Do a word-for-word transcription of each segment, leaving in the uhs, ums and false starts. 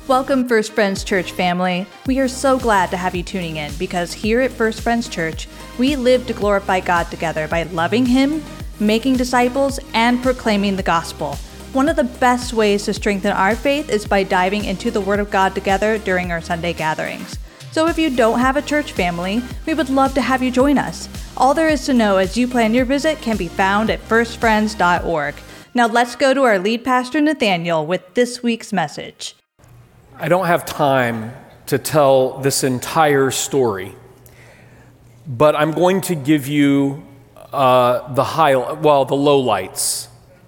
Welcome, First Friends Church family. We are so glad to have you tuning in because here at First Friends Church, we live to glorify God together by loving Him, making disciples, and proclaiming the gospel. One of the best ways to strengthen our faith is by diving into the Word of God together during our Sunday gatherings. So if you don't have a church family, we would love to have you join us. All there is to know as you plan your visit can be found at first friends dot org. Now let's go to our lead pastor, Nathaniel, with this week's message. I don't have time to tell this entire story, but I'm going to give you uh, the high, well, the lowlights.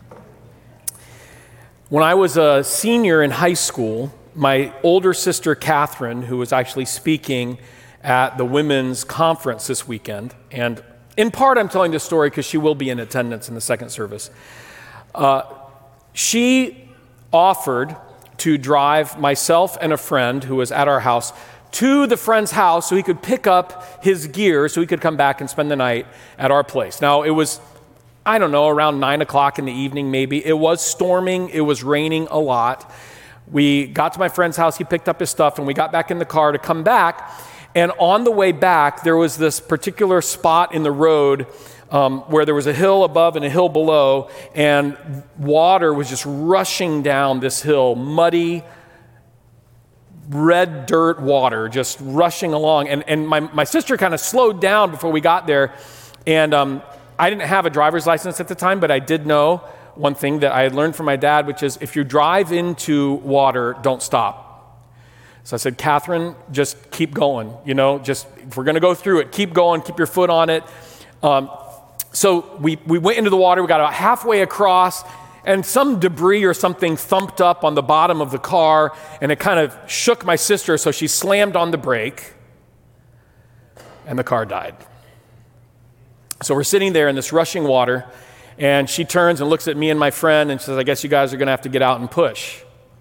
When I was a senior in high school, my older sister Catherine, who was actually speaking at the women's conference this weekend, and in part I'm telling this story because she will be in attendance in the second service. Uh, she offered to drive myself and a friend who was at our house to the friend's house so he could pick up his gear so he could come back and spend the night at our place. Now, it was, I don't know, around nine o'clock in the evening maybe. It was storming. It was raining a lot. We got to my friend's house. He picked up his stuff, and we got back in the car to come back. And on the way back, there was this particular spot in the road Um, where there was a hill above and a hill below, and water was just rushing down this hill, muddy, red dirt water just rushing along. And, and my, my sister kind of slowed down before we got there, and um, I didn't have a driver's license at the time, but I did know one thing that I had learned from my dad, which is if you drive into water, don't stop. So I said, Catherine, just keep going, you know, just if we're going to go through it, keep going, keep your foot on it. Um, So we, we went into the water, we got about halfway across, and some debris or something thumped up on the bottom of the car, and it kind of shook my sister, so she slammed on the brake, and the car died. So we're sitting there in this rushing water, and she turns and looks at me and my friend, and says, I guess you guys are going to have to get out and push.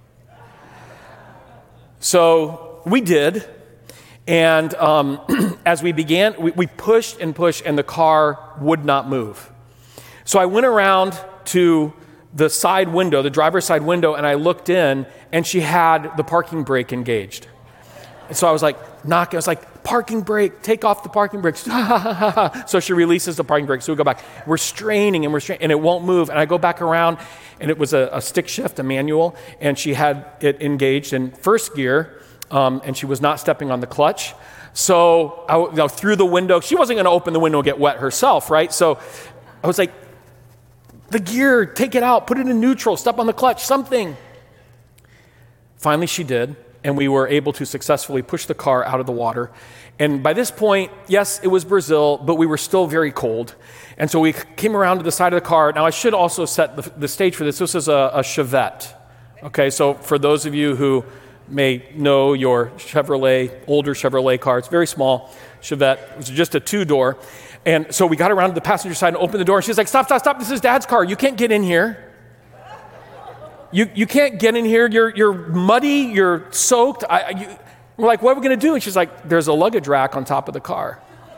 So we did. And um, as we began, we, we pushed and pushed, and the car would not move. So I went around to the side window, the driver's side window, and I looked in, and she had the parking brake engaged. And so I was like, knock, I was like, parking brake, take off the parking brakes. So she releases the parking brake, so we go back. We're straining, and we're straining, and it won't move. And I go back around, and it was a, a stick shift, a manual, and she had it engaged in first gear. Um, and she was not stepping on the clutch. So I, you know, through the window, she wasn't going to open the window and get wet herself, right? So I was like, the gear, take it out, put it in neutral, step on the clutch, something. Finally, she did, and we were able to successfully push the car out of the water. And by this point, yes, it was Brazil, but we were still very cold. And so we came around to the side of the car. Now, I should also set the, the stage for this. This is a, a Chevette. Okay, so for those of you who may know your Chevrolet, older Chevrolet car. It's very small, Chevette. It was just a two-door. And so we got around to the passenger side and opened the door, and she's like, stop, stop, stop, this is Dad's car. You can't get in here. You you can't get in here. You're you're muddy, you're soaked. I, you, we're like, what are we going to do? And she's like, there's a luggage rack on top of the car.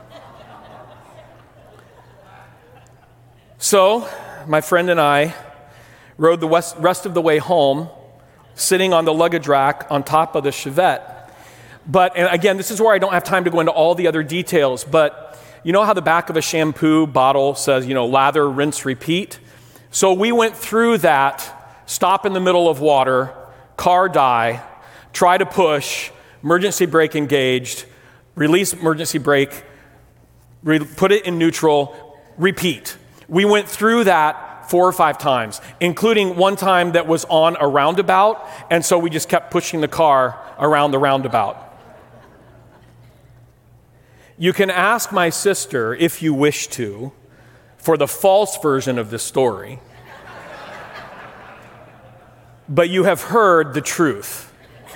So my friend and I rode the west, rest of the way home, sitting on the luggage rack on top of the Chevette. But, and again, this is where I don't have time to go into all the other details, but you know how the back of a shampoo bottle says, you know, lather, rinse, repeat? So we went through that, stop in the middle of water, car die, try to push, emergency brake engaged, release emergency brake, re- put it in neutral, repeat. We went through that four or five times, including one time that was on a roundabout, and so we just kept pushing the car around the roundabout. You can ask my sister, if you wish to, for the false version of this story, but you have heard the truth.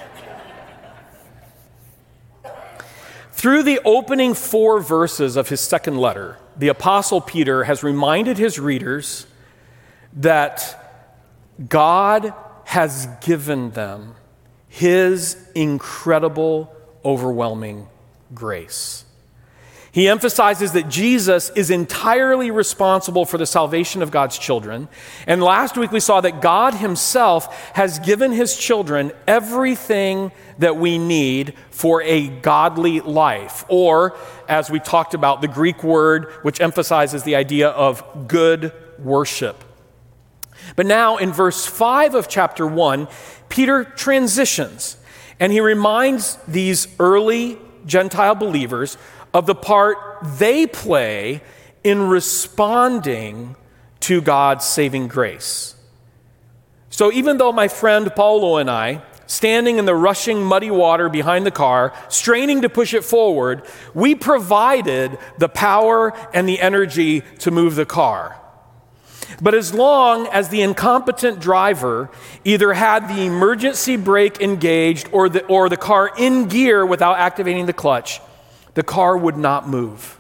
Through the opening four verses of his second letter, the Apostle Peter has reminded his readers that God has given them his incredible, overwhelming grace. He emphasizes that Jesus is entirely responsible for the salvation of God's children. And last week we saw that God himself has given his children everything that we need for a godly life. Or, as we talked about, the Greek word which emphasizes the idea of good worship. But now in verse five of chapter one, Peter transitions and he reminds these early Gentile believers of the part they play in responding to God's saving grace. So even though my friend Paulo and I, standing in the rushing muddy water behind the car, straining to push it forward, we provided the power and the energy to move the car. But as long as the incompetent driver either had the emergency brake engaged or the, or the car in gear without activating the clutch, the car would not move.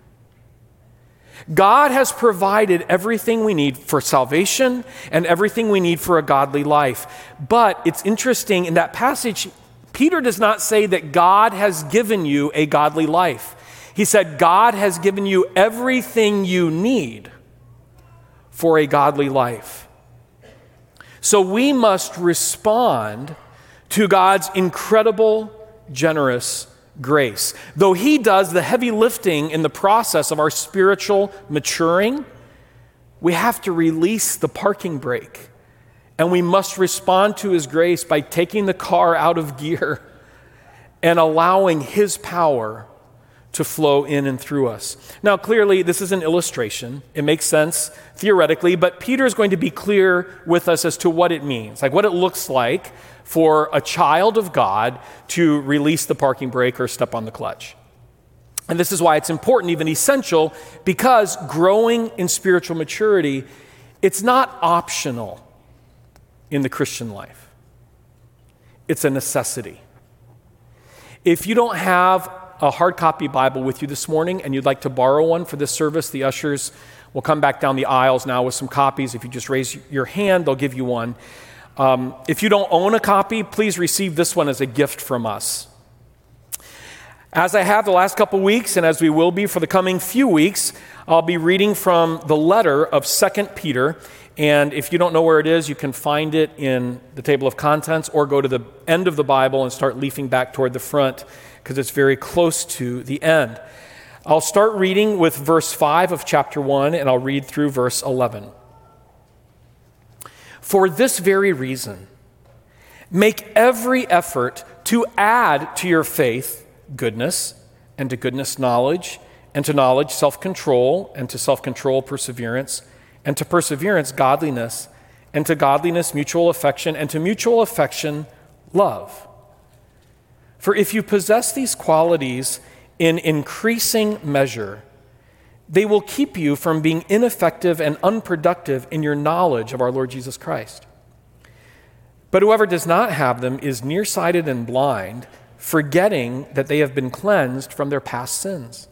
God has provided everything we need for salvation and everything we need for a godly life. But it's interesting, in that passage, Peter does not say that God has given you a godly life. He said God has given you everything you need for a godly life. So we must respond to God's incredible, generous grace. Though he does the heavy lifting in the process of our spiritual maturing, we have to release the parking brake. And we must respond to his grace by taking the car out of gear and allowing his power to flow in and through us. Now, clearly, this is an illustration. It makes sense theoretically, but Peter is going to be clear with us as to what it means, like what it looks like for a child of God to release the parking brake or step on the clutch. And this is why it's important, even essential, because growing in spiritual maturity, it's not optional in the Christian life. It's a necessity. If you don't have a hard copy Bible with you this morning and you'd like to borrow one for this service, the ushers will come back down the aisles now with some copies. If you just raise your hand, they'll give you one. Um, if you don't own a copy, please receive this one as a gift from us. As I have the last couple weeks, and as we will be for the coming few weeks, I'll be reading from the letter of Second Peter. And if you don't know where it is, you can find it in the table of contents or go to the end of the Bible and start leafing back toward the front because it's very close to the end. I'll start reading with verse five of chapter one, and I'll read through verse eleven. For this very reason, make every effort to add to your faith goodness, and to goodness knowledge, and to knowledge self-control, and to self-control perseverance, and to perseverance godliness, and to godliness mutual affection, and to mutual affection love. For if you possess these qualities in increasing measure, they will keep you from being ineffective and unproductive in your knowledge of our Lord Jesus Christ. But whoever does not have them is nearsighted and blind, forgetting that they have been cleansed from their past sins.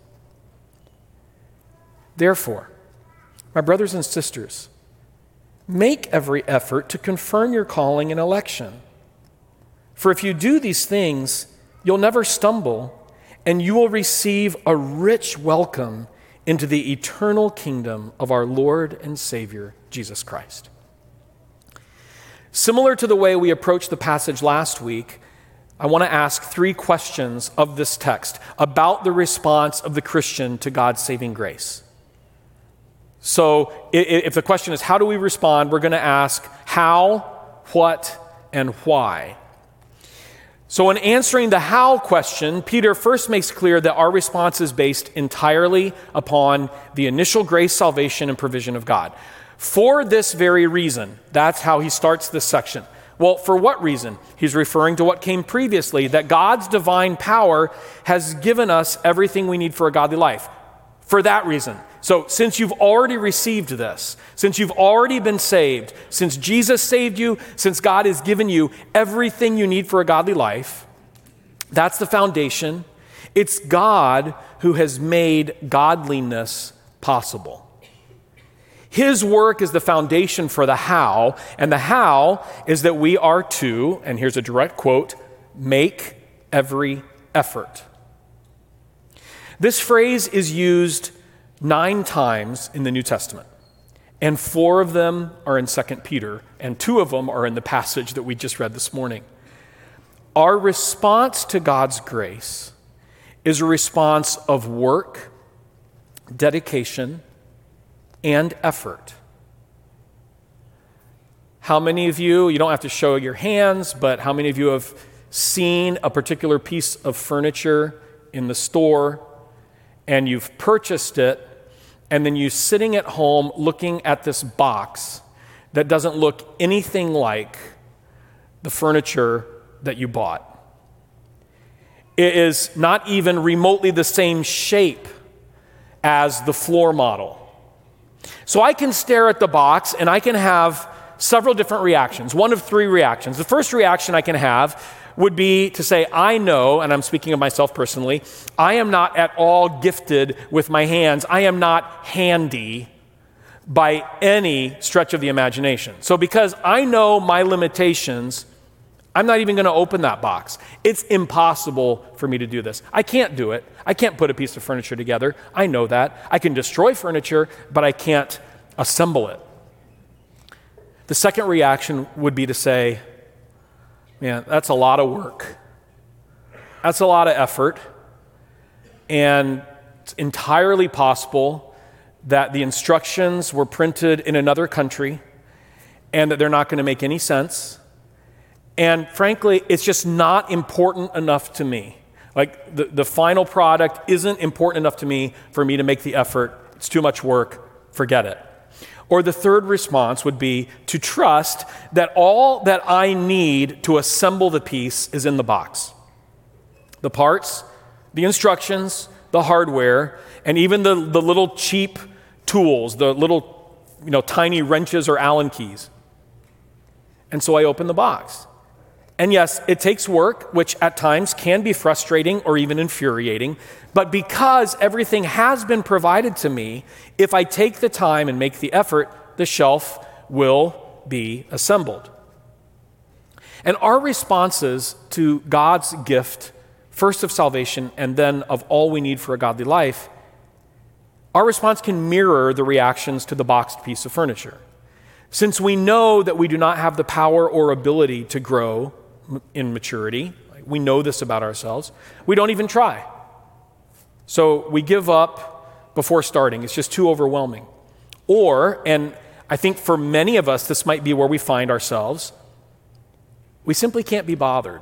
Therefore, my brothers and sisters, make every effort to confirm your calling and election. For if you do these things, you'll never stumble, and you will receive a rich welcome into the eternal kingdom of our Lord and Savior, Jesus Christ. Similar to the way we approached the passage last week, I want to ask three questions of this text about the response of the Christian to God's saving grace. So if the question is, how do we respond? We're going to ask how, what, and why. So in answering the how question, Peter first makes clear that our response is based entirely upon the initial grace, salvation, and provision of God. For this very reason, that's how he starts this section. Well, for what reason? He's referring to what came previously, that God's divine power has given us everything we need for a godly life. For that reason. So since you've already received this, since you've already been saved, since Jesus saved you, since God has given you everything you need for a godly life, that's the foundation. It's God who has made godliness possible. His work is the foundation for the how, and the how is that we are to, and here's a direct quote, make every effort. This phrase is used nine times in the New Testament, and four of them are in Second Peter, and two of them are in the passage that we just read this morning. Our response to God's grace is a response of work, dedication, and effort. How many of you, you don't have to show your hands, but how many of you have seen a particular piece of furniture in the store and you've purchased it, and then you're sitting at home looking at this box that doesn't look anything like the furniture that you bought? It is not even remotely the same shape as the floor model. So I can stare at the box and I can have several different reactions, one of three reactions. The first reaction I can have would be to say, I know, and I'm speaking of myself personally, I am not at all gifted with my hands. I am not handy by any stretch of the imagination. So because I know my limitations, I'm not even going to open that box. It's impossible for me to do this. I can't do it. I can't put a piece of furniture together. I know that. I can destroy furniture, but I can't assemble it. The second reaction would be to say, man, that's a lot of work. That's a lot of effort. And it's entirely possible that the instructions were printed in another country and that they're not going to make any sense. And frankly, it's just not important enough to me. Like the, the final product isn't important enough to me for me to make the effort. It's too much work. Forget it. Or the third response would be to trust that all that I need to assemble the piece is in the box. The parts, the instructions, the hardware, and even the, the little cheap tools, the little, you know, tiny wrenches or Allen keys. And so I open the box. And yes, it takes work, which at times can be frustrating or even infuriating. But because everything has been provided to me, if I take the time and make the effort, the shelf will be assembled. And our responses to God's gift, first of salvation and then of all we need for a godly life, our response can mirror the reactions to the boxed piece of furniture. Since we know that we do not have the power or ability to grow in maturity, we know this about ourselves, we don't even try. So we give up before starting. It's just too overwhelming. Or, and I think for many of us, this might be where we find ourselves, we simply can't be bothered.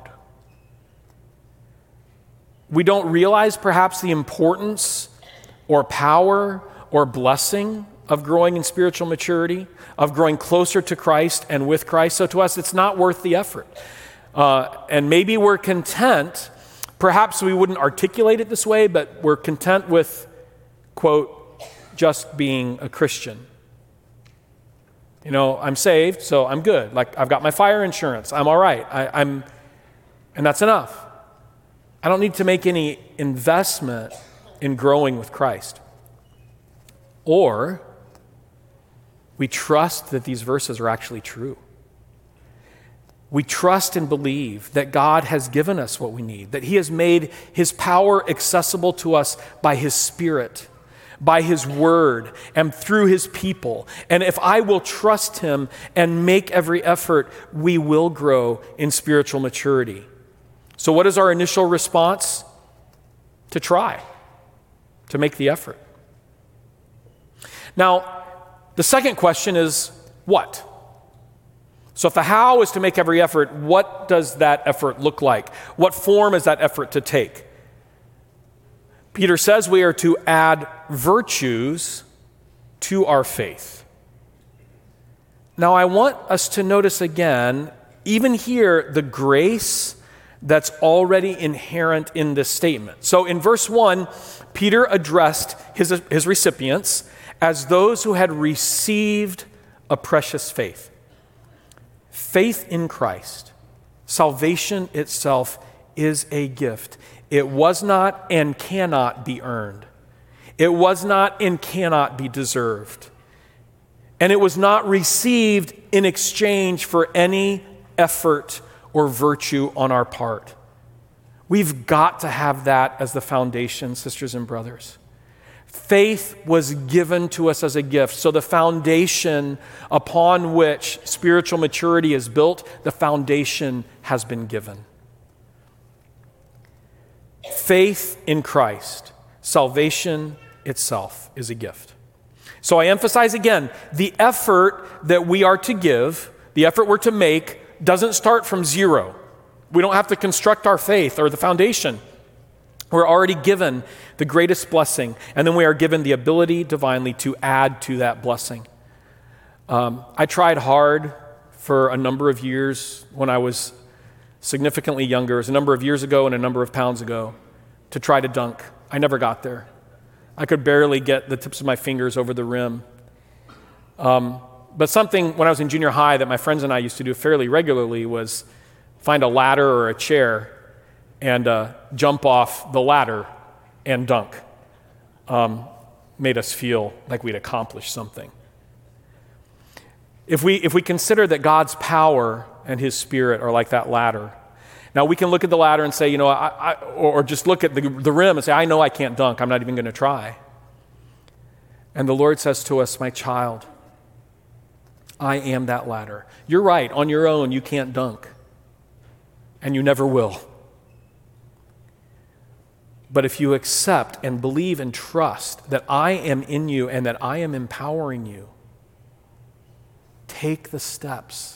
We don't realize perhaps the importance or power or blessing of growing in spiritual maturity, of growing closer to Christ and with Christ. So to us, it's not worth the effort. Uh, and maybe we're content, perhaps we wouldn't articulate it this way, but we're content with, quote, just being a Christian. You know, I'm saved, so I'm good. Like, I've got my fire insurance. I'm all right. I, I'm, and that's enough. I don't need to make any investment in growing with Christ. Or we trust that these verses are actually true. We trust and believe that God has given us what we need, that He has made His power accessible to us by His Spirit, by His Word, and through His people. And if I will trust Him and make every effort, we will grow in spiritual maturity. So what is our initial response? To try, to make the effort. Now, the second question is what? So if the how is to make every effort, what does that effort look like? What form is that effort to take? Peter says we are to add virtues to our faith. Now I want us to notice again, even here, the grace that's already inherent in this statement. So in verse one, Peter addressed his, his recipients as those who had received a precious faith. Faith in Christ, salvation itself, is a gift. It was not and cannot be earned. It was not and cannot be deserved. And it was not received in exchange for any effort or virtue on our part. We've got to have that as the foundation, sisters and brothers. Faith was given to us as a gift. So the foundation upon which spiritual maturity is built, the foundation has been given. Faith in Christ, salvation itself, is a gift. So I emphasize again, the effort that we are to give, the effort we're to make, doesn't start from zero. We don't have to construct our faith or the foundation. We're already given the greatest blessing, and then we are given the ability divinely to add to that blessing. Um, I tried hard for a number of years when I was significantly younger, it was a number of years ago and a number of pounds ago, to try to dunk. I never got there. I could barely get the tips of my fingers over the rim. Um, but something when I was in junior high that my friends and I used to do fairly regularly was find a ladder or a chair and uh, jump off the ladder and dunk. Um, made us feel like we'd accomplished something. If we, if we consider that God's power and his Spirit are like that ladder, now we can look at the ladder and say, you know, I, I, or just look at the, the rim and say, I know I can't dunk, I'm not even going to try. And the Lord says to us, my child, I am that ladder. You're right, on your own you can't dunk, and you never will. But if you accept and believe and trust that I am in you and that I am empowering you, take the steps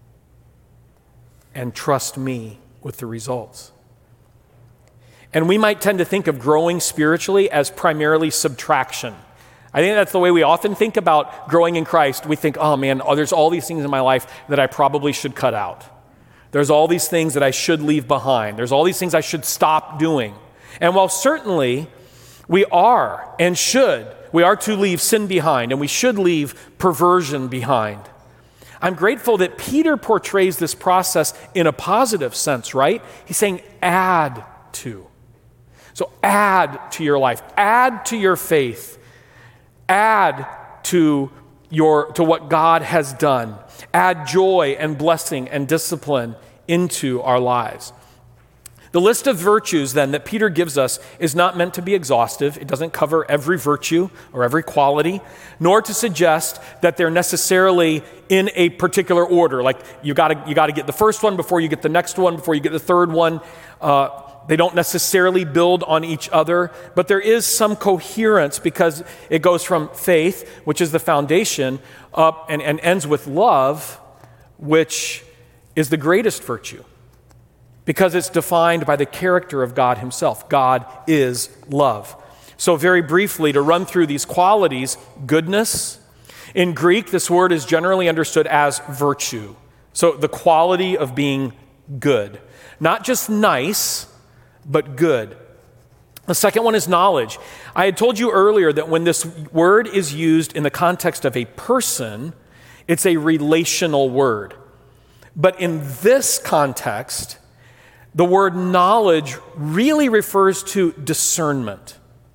and trust me with the results. And we might tend to think of growing spiritually as primarily subtraction. I think that's the way we often think about growing in Christ. We think, oh man, oh, there's all these things in my life that I probably should cut out. There's all these things that I should leave behind. There's all these things I should stop doing. And while certainly we are and should, we are to leave sin behind and we should leave perversion behind. I'm grateful that Peter portrays this process in a positive sense, right? He's saying add to. So add to your life, add to your faith, add to your to what God has done. Add joy and blessing and discipline into our lives. The list of virtues, then, that Peter gives us is not meant to be exhaustive. It doesn't cover every virtue or every quality, nor to suggest that they're necessarily in a particular order. Like you got to you got to get the first one before you get the next one, before you get the third one. Uh, they don't necessarily build on each other, but there is some coherence because it goes from faith, which is the foundation, up and, and ends with love, which is the greatest virtue. Because it's defined by the character of God himself. God is love. So very briefly, to run through these qualities, goodness. In Greek, this word is generally understood as virtue. So the quality of being good. Not just nice, but good. The second one is knowledge. I had told you earlier that when this word is used in the context of a person, it's a relational word. But in this context, the word knowledge really refers to discernment.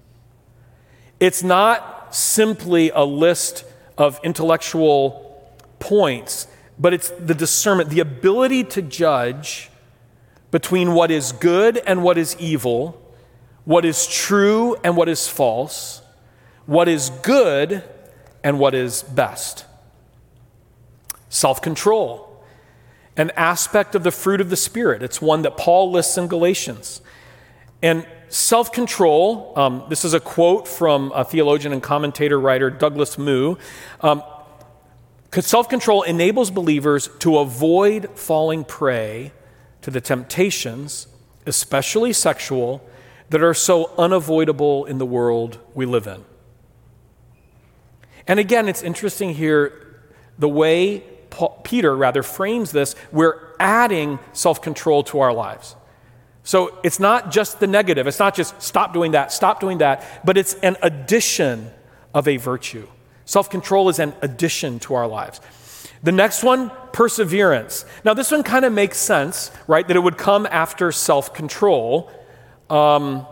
It's not simply a list of intellectual points, but it's the discernment, the ability to judge between what is good and what is evil, what is true and what is false, what is good and what is best. Self-control. An aspect of the fruit of the Spirit. It's one that Paul lists in Galatians. And self-control, um, this is a quote from a theologian and commentator writer, Douglas Moo. Um, self-control enables believers to avoid falling prey to the temptations, especially sexual, that are so unavoidable in the world we live in. And again, it's interesting here, the way Paul, Peter rather frames this, we're adding self-control to our lives. So it's not just the negative. It's not just stop doing that, stop doing that, but it's an addition of a virtue. Self-control is an addition to our lives. The next one, perseverance. Now this one kind of makes sense, right? That it would come after self-control. Um,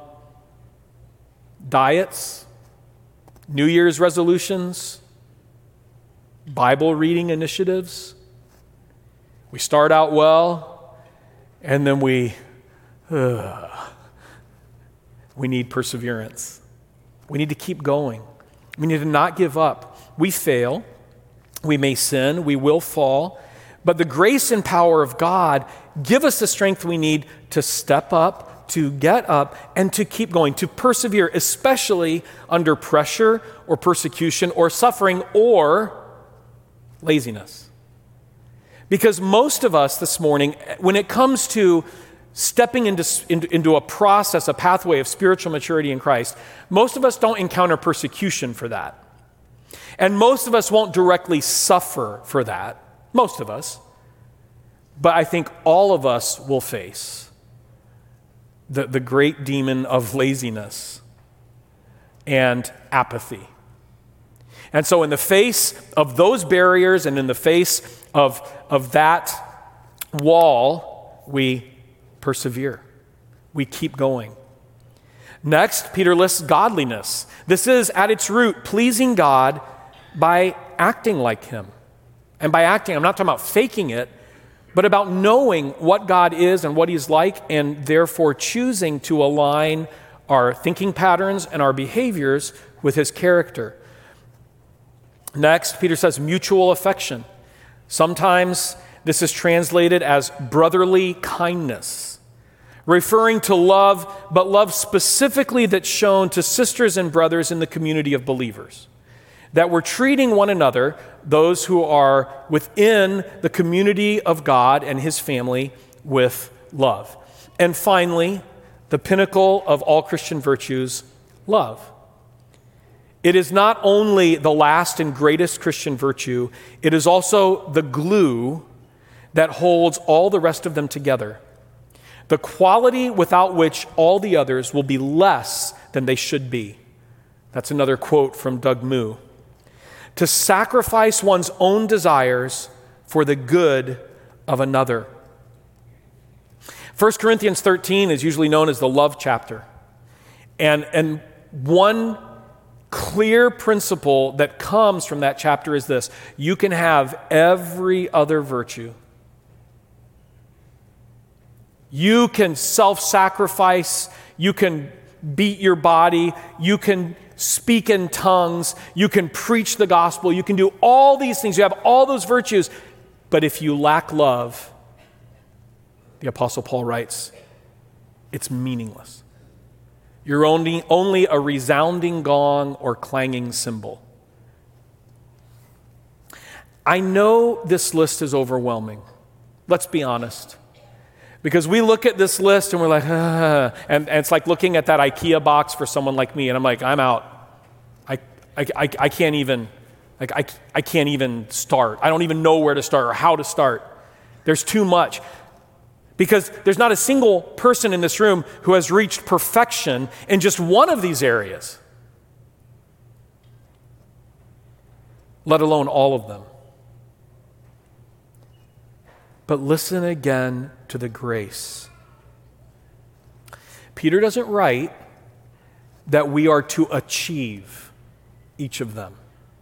diets, New Year's resolutions, Bible reading initiatives. We start out well, and then we ugh. We need perseverance. We need to keep going. We need to not give up. We fail. We may sin. We will fall. But the grace and power of God give us the strength we need to step up, to get up, and to keep going, to persevere, especially under pressure or persecution or suffering or laziness. Because most of us this morning, when it comes to stepping into, into, into a process, a pathway of spiritual maturity in Christ, most of us don't encounter persecution for that. And most of us won't directly suffer for that. Most of us. But I think all of us will face the, the great demon of laziness and apathy. And so in the face of those barriers and in the face of, of that wall, we persevere. We keep going. Next, Peter lists godliness. This is, at its root, pleasing God by acting like him. And by acting, I'm not talking about faking it, but about knowing what God is and what he's like, and therefore choosing to align our thinking patterns and our behaviors with his character. Next, Peter says mutual affection. Sometimes this is translated as brotherly kindness, referring to love, but love specifically that's shown to sisters and brothers in the community of believers. That we're treating one another, those who are within the community of God and his family, with love. And finally, the pinnacle of all Christian virtues, love. It is not only the last and greatest Christian virtue, it is also the glue that holds all the rest of them together. The quality without which all the others will be less than they should be. That's another quote from Doug Moo. To sacrifice one's own desires for the good of another. First Corinthians thirteen is usually known as the love chapter. And, and one clear principle that comes from that chapter is this: you can have every other virtue. You can self-sacrifice, you can beat your body, you can speak in tongues, you can preach the gospel, you can do all these things, you have all those virtues, but if you lack love, the Apostle Paul writes, it's meaningless. You're only, only a resounding gong or clanging cymbal. I know this list is overwhelming. Let's be honest. Because we look at this list and we're like, ah, and, and it's like looking at that IKEA box for someone like me, and I'm like, I'm out. I, I, I, I can't even, like, I, I can't even start. I don't even know where to start or how to start. There's too much. Because there's not a single person in this room who has reached perfection in just one of these areas, let alone all of them. But listen again to the grace. Peter doesn't write that we are to achieve each of them.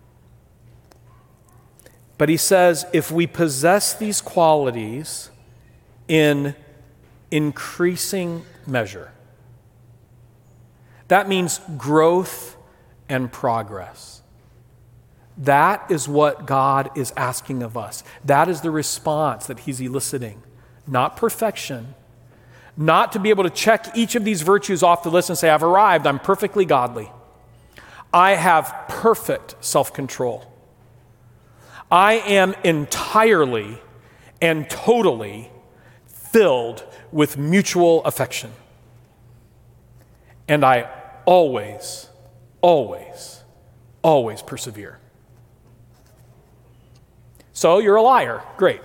But he says if we possess these qualities in increasing measure, that means growth and progress. That is what God is asking of us. That is the response that he's eliciting. Not perfection. Not to be able to check each of these virtues off the list and say, I've arrived, I'm perfectly godly. I have perfect self-control. I am entirely and totally filled with mutual affection. And I always, always, always persevere. So you're a liar. Great.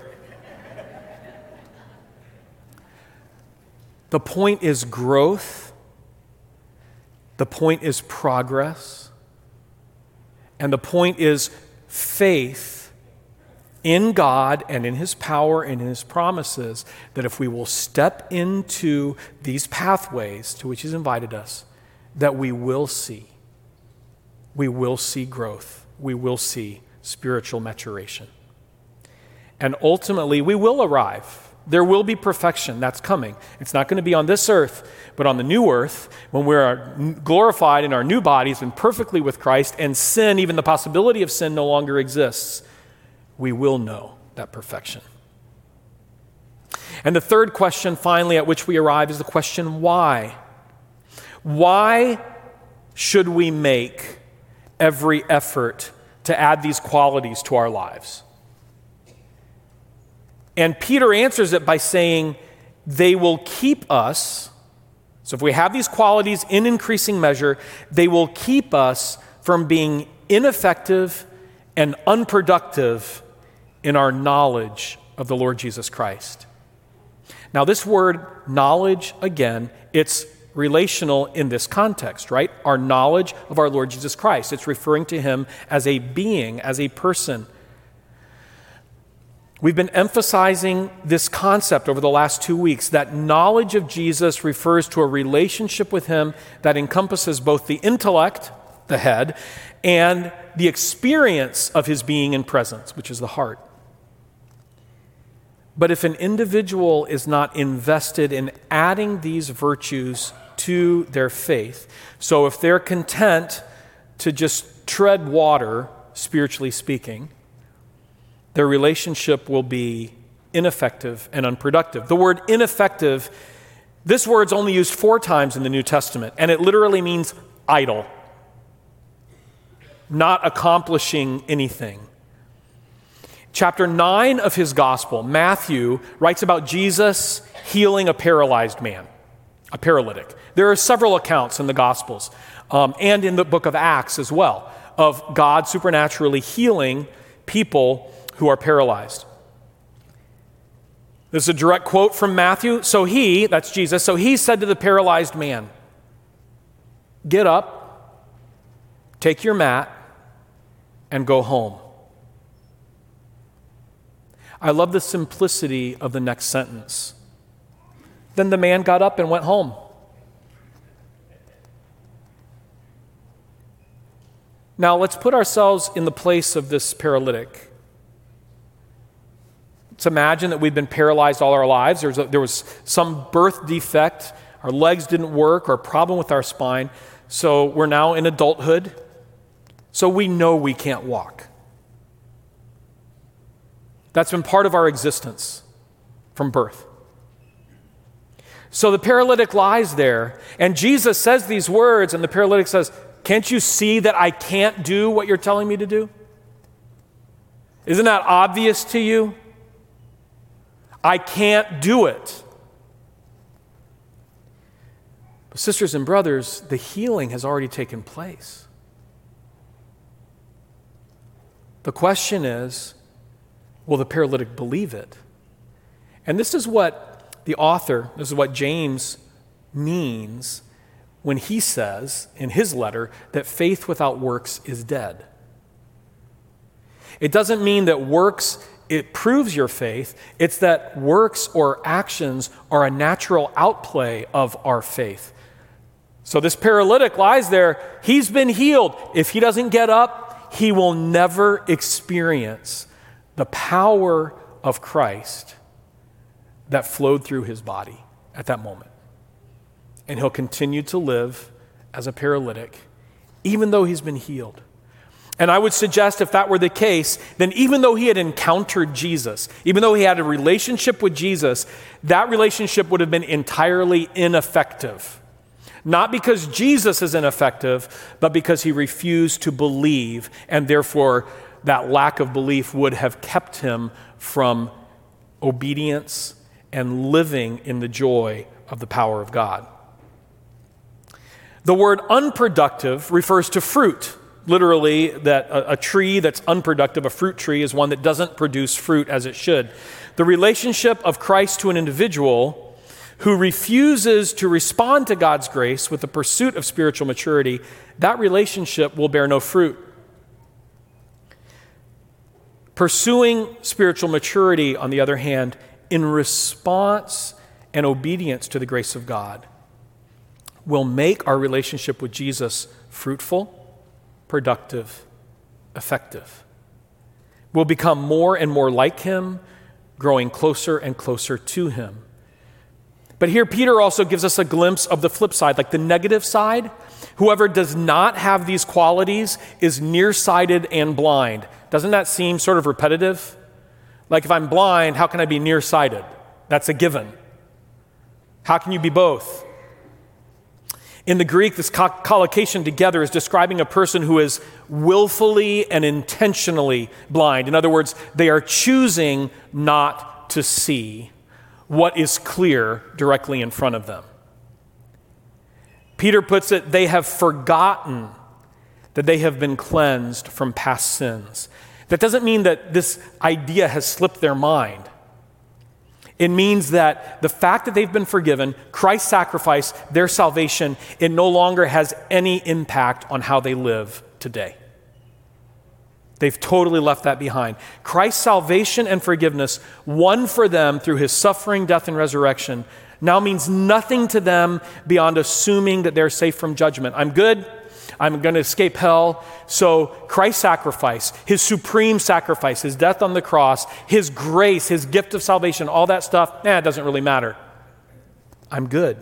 The point is growth. The point is progress. And the point is faith in God and in his power and in his promises, that if we will step into these pathways to which he's invited us, that we will see. We will see growth. We will see spiritual maturation. And ultimately, we will arrive There will be perfection that's coming. It's not going to be on this earth, but on the new earth, when we are glorified in our new bodies and perfectly with Christ, and sin, even the possibility of sin, no longer exists, we will know that perfection. And the third question, finally, at which we arrive is the question, why? Why should we make every effort to add these qualities to our lives? And Peter answers it by saying, they will keep us, so if we have these qualities in increasing measure, they will keep us from being ineffective and unproductive in our knowledge of the Lord Jesus Christ. Now, this word knowledge, again, it's relational in this context, right? Our knowledge of our Lord Jesus Christ. It's referring to him as a being, as a person. We've been emphasizing this concept over the last two weeks, that knowledge of Jesus refers to a relationship with him that encompasses both the intellect, the head, and the experience of his being and presence, which is the heart. But if an individual is not invested in adding these virtues to their faith, so if they're content to just tread water, spiritually speaking, their relationship will be ineffective and unproductive. The word ineffective, this word's only used four times in the New Testament, and it literally means idle, not accomplishing anything. Chapter nine of his gospel, Matthew, writes about Jesus healing a paralyzed man, a paralytic. There are several accounts in the Gospels um, and in the book of Acts as well of God supernaturally healing people who are paralyzed. This is a direct quote from Matthew. So he, that's Jesus, so he said to the paralyzed man, "Get up, take your mat, and go home." I love the simplicity of the next sentence. Then the man got up and went home. Now let's put ourselves in the place of this paralytic. Let's imagine that we've been paralyzed all our lives. There was, a, there was some birth defect, our legs didn't work, or a problem with our spine, so we're now in adulthood, so we know we can't walk. That's been part of our existence from birth. So the paralytic lies there, and Jesus says these words, and the paralytic says, "Can't you see that I can't do what you're telling me to do? Isn't that obvious to you? I can't do it." But sisters and brothers, the healing has already taken place. The question is, will the paralytic believe it? And this is what the author, this is what James means when he says in his letter that faith without works is dead. It doesn't mean that works, it proves your faith. It's that works or actions are a natural outplay of our faith. So this paralytic lies there. He's been healed. If he doesn't get up, he will never experience the power of Christ that flowed through his body at that moment. And he'll continue to live as a paralytic, even though he's been healed. And I would suggest if that were the case, then even though he had encountered Jesus, even though he had a relationship with Jesus, that relationship would have been entirely ineffective. Not because Jesus is ineffective, but because he refused to believe, and therefore that lack of belief would have kept him from obedience and living in the joy of the power of God. The word unproductive refers to fruit. Literally, that a, a tree that's unproductive, a fruit tree, is one that doesn't produce fruit as it should. The relationship of Christ to an individual who refuses to respond to God's grace with the pursuit of spiritual maturity, that relationship will bear no fruit. Pursuing spiritual maturity, on the other hand, in response and obedience to the grace of God, will make our relationship with Jesus fruitful, productive, effective. We'll become more and more like him, growing closer and closer to him. But here Peter also gives us a glimpse of the flip side, like the negative side. Whoever does not have these qualities is nearsighted and blind. Doesn't that seem sort of repetitive? Like if I'm blind, how can I be nearsighted? That's a given. How can you be both? In the Greek, this co- collocation together is describing a person who is willfully and intentionally blind. In other words, they are choosing not to see what is clear directly in front of them. Peter puts it, they have forgotten that they have been cleansed from past sins. That doesn't mean that this idea has slipped their mind. It means that the fact that they've been forgiven, Christ's sacrifice, their salvation, it no longer has any impact on how they live today. They've totally left that behind. Christ's salvation and forgiveness, won for them through his suffering, death, and resurrection, now means nothing to them beyond assuming that they're safe from judgment. I'm good. I'm going to escape hell. So Christ's sacrifice, his supreme sacrifice, his death on the cross, his grace, his gift of salvation, all that stuff, eh, it doesn't really matter. I'm good.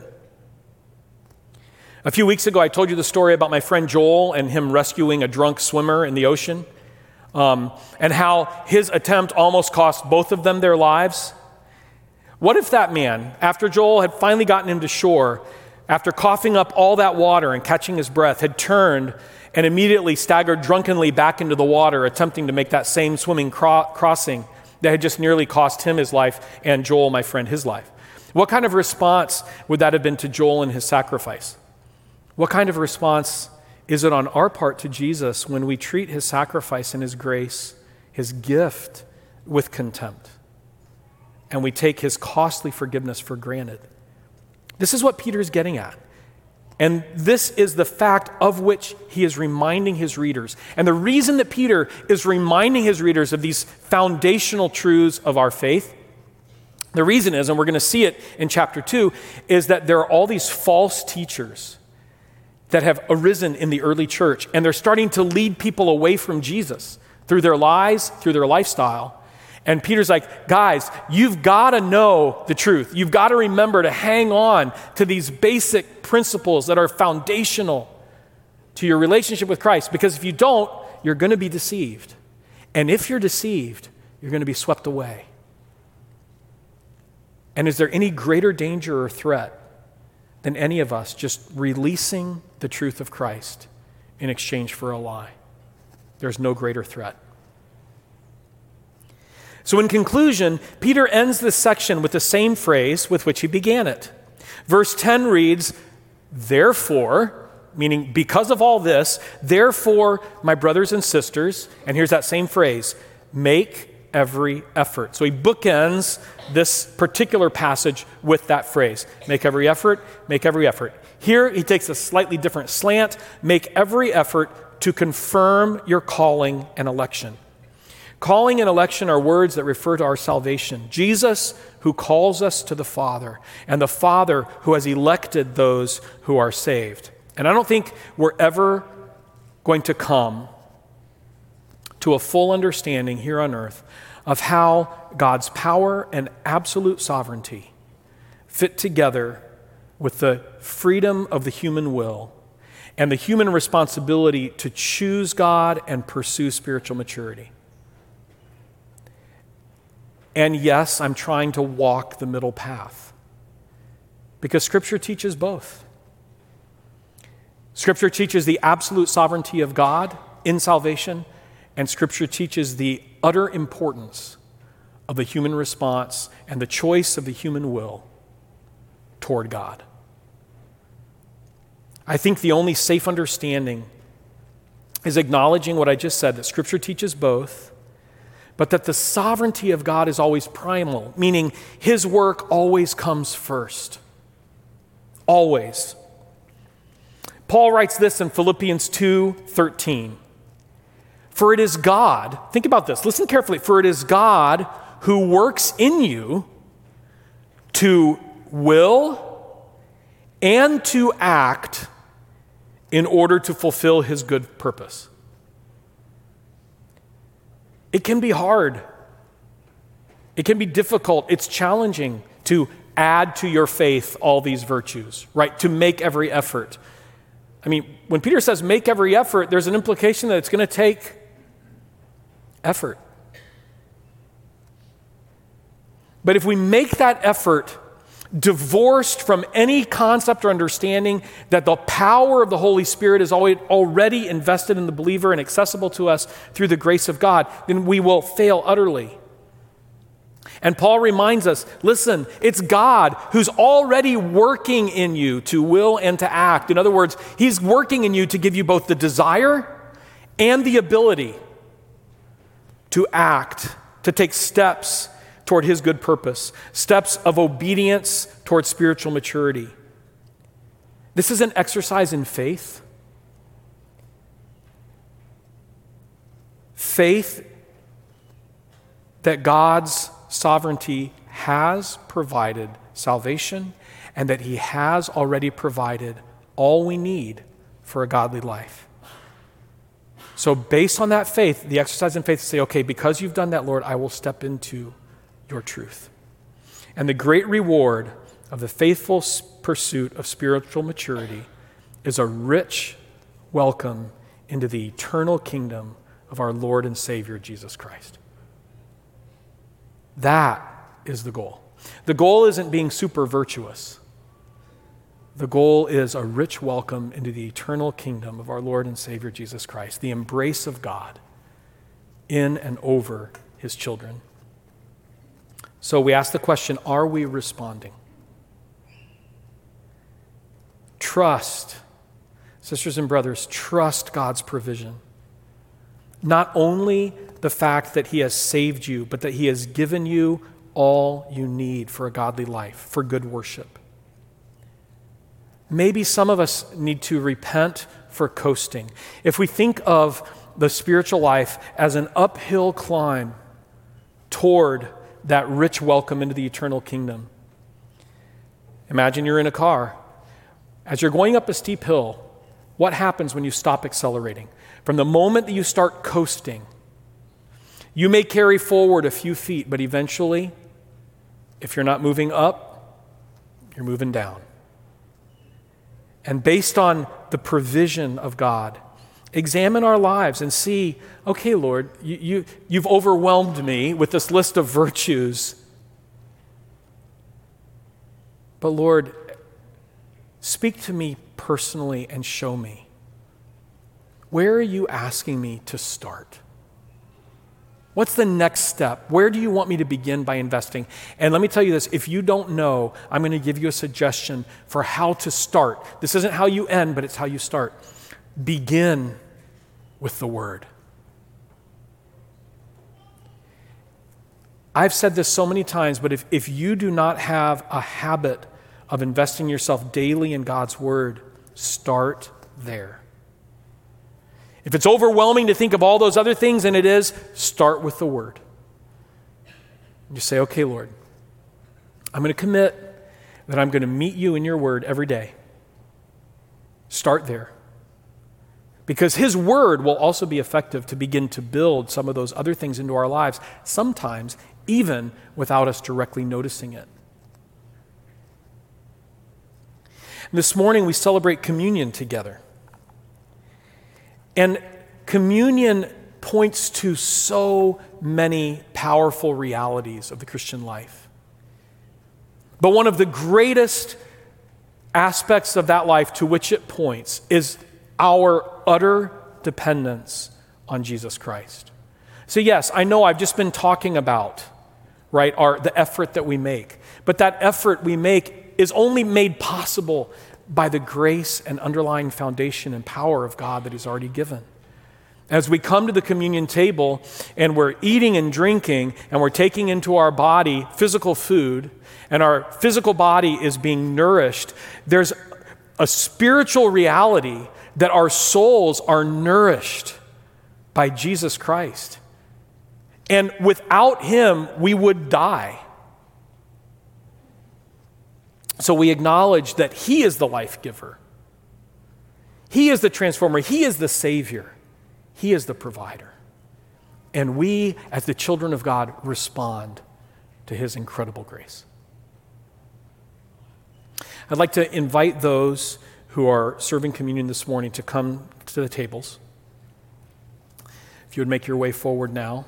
A few weeks ago, I told you the story about my friend Joel and him rescuing a drunk swimmer in the ocean, um, and how his attempt almost cost both of them their lives. What if that man, after Joel had finally gotten him to shore, after coughing up all that water and catching his breath, had turned and immediately staggered drunkenly back into the water, attempting to make that same swimming cro- crossing that had just nearly cost him his life and Joel, my friend, his life? What kind of response would that have been to Joel and his sacrifice? What kind of response is it on our part to Jesus when we treat his sacrifice and his grace, his gift, with contempt, and we take his costly forgiveness for granted? This is what Peter's getting at. And this is the fact of which he is reminding his readers. And the reason that Peter is reminding his readers of these foundational truths of our faith, the reason is, and we're going to see it in chapter two, is that there are all these false teachers that have arisen in the early church, and they're starting to lead people away from Jesus through their lies, through their lifestyle. And Peter's like, guys, you've got to know the truth. You've got to remember to hang on to these basic principles that are foundational to your relationship with Christ, because if you don't, you're going to be deceived. And if you're deceived, you're going to be swept away. And is there any greater danger or threat than any of us just releasing the truth of Christ in exchange for a lie? There's no greater threat. So in conclusion, Peter ends this section with the same phrase with which he began it. Verse ten reads, therefore, meaning because of all this, therefore, my brothers and sisters, and here's that same phrase, make every effort. So he bookends this particular passage with that phrase, make every effort, make every effort. Here he takes a slightly different slant, make every effort to confirm your calling and election. Calling and election are words that refer to our salvation. Jesus, who calls us to the Father, and the Father who has elected those who are saved. And I don't think we're ever going to come to a full understanding here on earth of how God's power and absolute sovereignty fit together with the freedom of the human will and the human responsibility to choose God and pursue spiritual maturity. And yes, I'm trying to walk the middle path because Scripture teaches both. Scripture teaches the absolute sovereignty of God in salvation, and Scripture teaches the utter importance of the human response and the choice of the human will toward God. I think the only safe understanding is acknowledging what I just said, that Scripture teaches both, but that the sovereignty of God is always primal, meaning his work always comes first. Always. Paul writes this in Philippians two thirteen. For it is God, think about this, listen carefully, for it is God who works in you to will and to act in order to fulfill his good purpose. It can be hard. It It can be difficult. It's challenging to add to your faith all these virtues, right? To make every effort. I mean, when Peter says make every effort, there's an implication that it's going to take effort. But if we make that effort divorced from any concept or understanding that the power of the Holy Spirit is already invested in the believer and accessible to us through the grace of God, then we will fail utterly. And Paul reminds us, listen, it's God who's already working in you to will and to act. In other words, he's working in you to give you both the desire and the ability to act, to take steps toward his good purpose, steps of obedience toward spiritual maturity. This is an exercise in faith. Faith that God's sovereignty has provided salvation and that he has already provided all we need for a godly life. So based on that faith, the exercise in faith is to say, okay, because you've done that, Lord, I will step into your truth. And the great reward of the faithful pursuit of spiritual maturity is a rich welcome into the eternal kingdom of our Lord and Savior, Jesus Christ. That is the goal. The goal isn't being super virtuous. The goal is a rich welcome into the eternal kingdom of our Lord and Savior, Jesus Christ, the embrace of God in and over his children. So we ask the question, are we responding? Trust, sisters and brothers, trust God's provision. Not only the fact that he has saved you, but that he has given you all you need for a godly life, for good worship. Maybe some of us need to repent for coasting. If we think of the spiritual life as an uphill climb toward that rich welcome into the eternal kingdom. Imagine you're in a car. As you're going up a steep hill, what happens when you stop accelerating? From the moment that you start coasting, you may carry forward a few feet, but eventually, if you're not moving up, you're moving down. And based on the provision of God, examine our lives and see, okay, Lord, you, you, you've overwhelmed me with this list of virtues. But Lord, speak to me personally and show me. Where are you asking me to start? What's the next step? Where do you want me to begin by investing? And let me tell you this, if you don't know, I'm going to give you a suggestion for how to start. This isn't how you end, but it's how you start. Begin with the Word. I've said this so many times, but if, if you do not have a habit of investing yourself daily in God's Word, start there. If it's overwhelming to think of all those other things, and it is, start with the Word. You say, okay, Lord, I'm going to commit that I'm going to meet you in your Word every day. Start there. Because his Word will also be effective to begin to build some of those other things into our lives, sometimes even without us directly noticing it. This morning we celebrate communion together. And communion points to so many powerful realities of the Christian life. But one of the greatest aspects of that life to which it points is our utter dependence on Jesus Christ. So yes, I know I've just been talking about, right, our, the effort that we make. But that effort we make is only made possible by the grace and underlying foundation and power of God that he's already given. As we come to the communion table and we're eating and drinking and we're taking into our body physical food and our physical body is being nourished, there's a spiritual reality that our souls are nourished by Jesus Christ. And without him, we would die. So we acknowledge that he is the life giver. He is the transformer. He is the Savior. He is the provider. And we, as the children of God, respond to his incredible grace. I'd like to invite those who are serving communion this morning to come to the tables. If you would make your way forward now.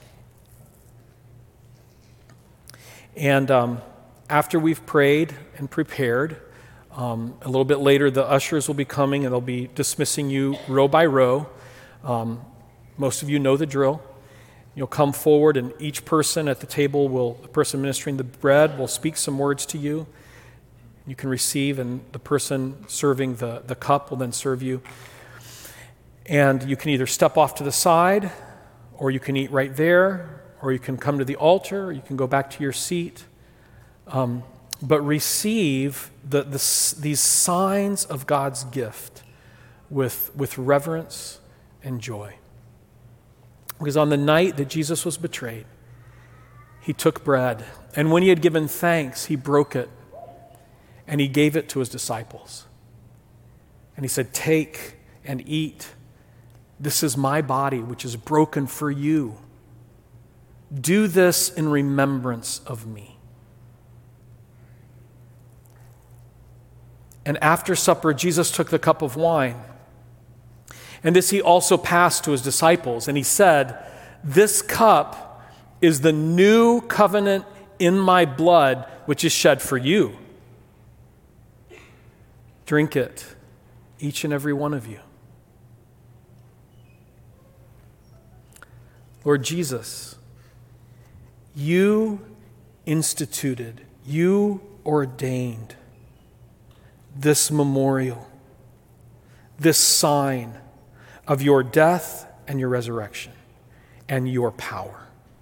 And um, after we've prayed and prepared, um, a little bit later the ushers will be coming and they'll be dismissing you row by row. Um, most of you know the drill. You'll come forward and each person at the table will, the person ministering the bread will speak some words to you. You can receive, and the person serving the, the cup will then serve you. And you can either step off to the side, or you can eat right there, or you can come to the altar, or you can go back to your seat. Um, but receive the, the, these signs of God's gift with, with reverence and joy. Because on the night that Jesus was betrayed, he took bread, and when he had given thanks, he broke it, and he gave it to his disciples. And he said, "Take and eat. This is my body, which is broken for you. Do this in remembrance of me." And after supper, Jesus took the cup of wine. And this he also passed to his disciples. And he said, "This cup is the new covenant in my blood, which is shed for you. Drink it, each and every one of you." Lord Jesus, you instituted, you ordained this memorial, this sign of your death and your resurrection and your power.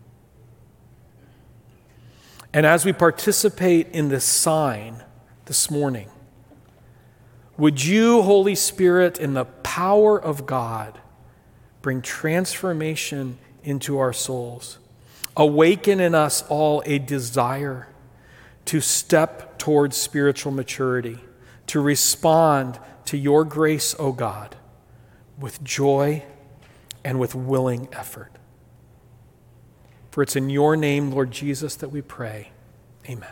And as we participate in this sign this morning, would you, Holy Spirit, in the power of God, bring transformation into our souls, awaken in us all a desire to step towards spiritual maturity, to respond to your grace, O God, with joy and with willing effort. For it's in your name, Lord Jesus, that we pray. Amen.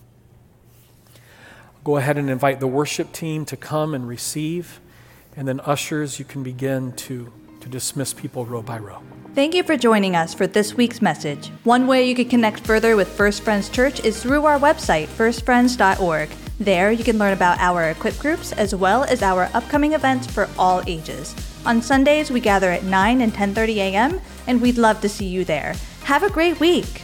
Go ahead and invite the worship team to come and receive. And then ushers, you can begin to, to dismiss people row by row. Thank you for joining us for this week's message. One way you can connect further with First Friends Church is through our website, first friends dot org. There you can learn about our equip groups as well as our upcoming events for all ages. On Sundays, we gather at nine and ten thirty a.m., and we'd love to see you there. Have a great week.